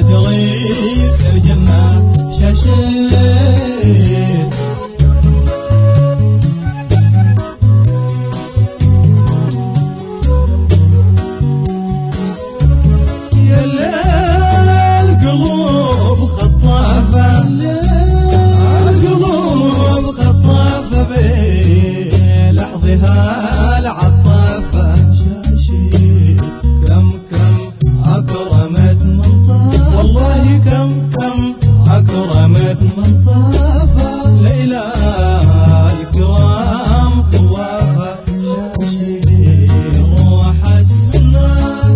رئيس الجنة شاشيت يا الليل قلوب خطافة القلوب خطافة بلحظها العطافة شاشيت كم أكرمت من طاف والله كم أكرمت من طافة ليلى الكرام طوافة شاشيت روح السنة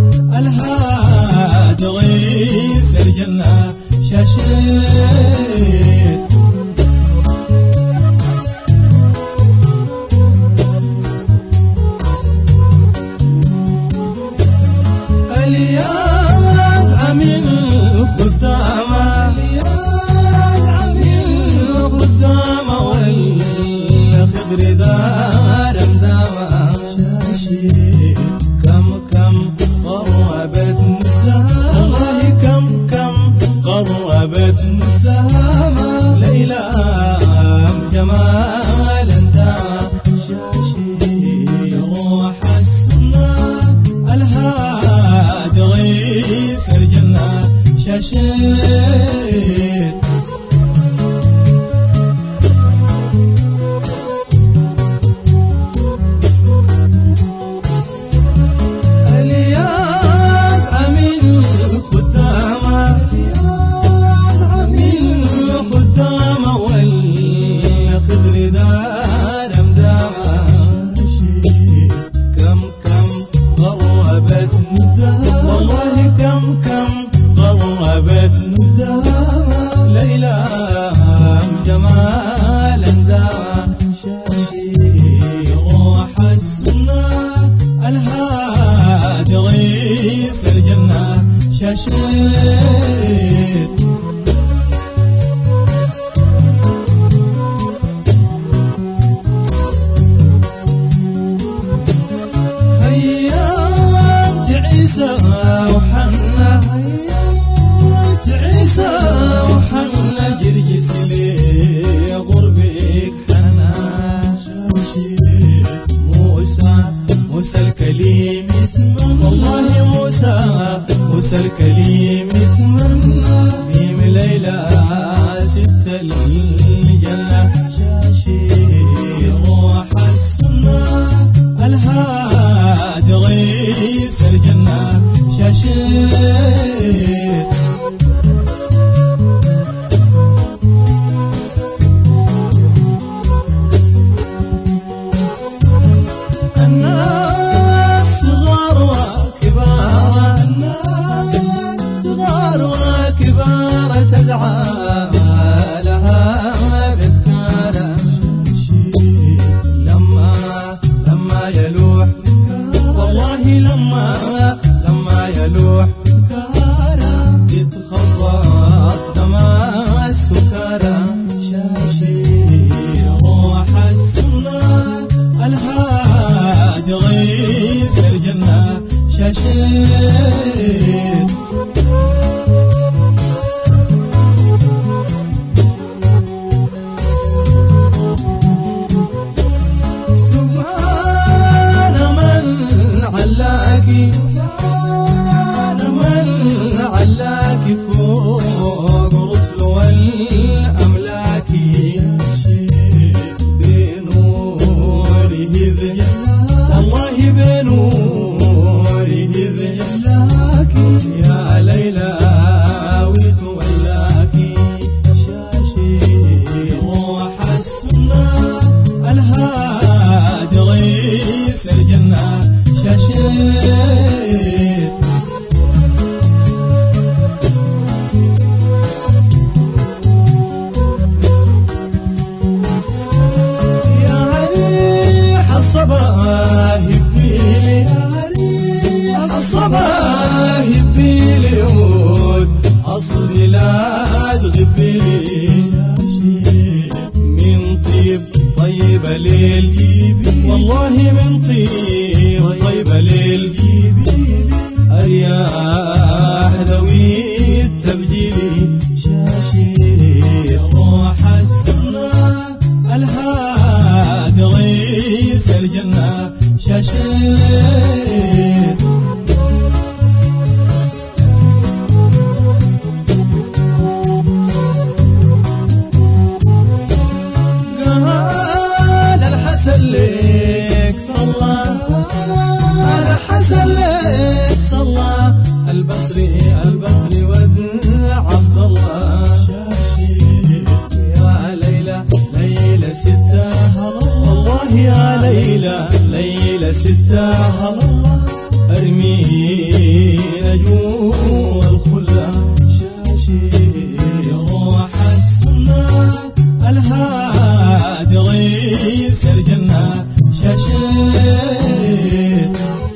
الهادي رئيس الجنة شاشيت الياز عميل خدامة والخضر دار مدامة شاشيت كم قربت نسامة والله كم قربت نسامة ليلى جمال اندامة شاشيت روح السنة الهادي رئيس الجنة شاشيت الياز عميل خدامة والخضر دار مدامة شاشيت كم قربت ندامة والله كم قربت ندامة ليلى جمال اندامة شاشيت روح السنة الهادي رئيس الجنة شاشيت هيات عيسى وحنا جرجس لي غربك حنا شاشيت موسى الكليم يتمنى والله موسى الكليم يتمنى بيم ليلى ست الجنة شاشيت روح السنة الهادي رئيس الجنة شاشيت الناس صغار وكبار تدعى لها بذكارة لما يلوح والله لما يلوح تذكارة تتخبط دماء السكارة شاشيت روح السنة الهادي رئيس الجنة شاشيت سبحان من علاكي فوق رسل والأملاك بنوره والله بنوره ذلاك يا ليلى وتولاكي شاشيت روح السنة الهادي رئيس الجنة شاشيت يا ريح الصباح بيلي الصباح بيلي عود أصلي لا تغبيلي من طيب طيبة ليل والله من طيب طيبة ليل أرياح ذوي التبجيل ليلة ليلة ستة الله أرمينا جوا الخلا شاشي روح السنة الهادي رئيس الجنة شاشيت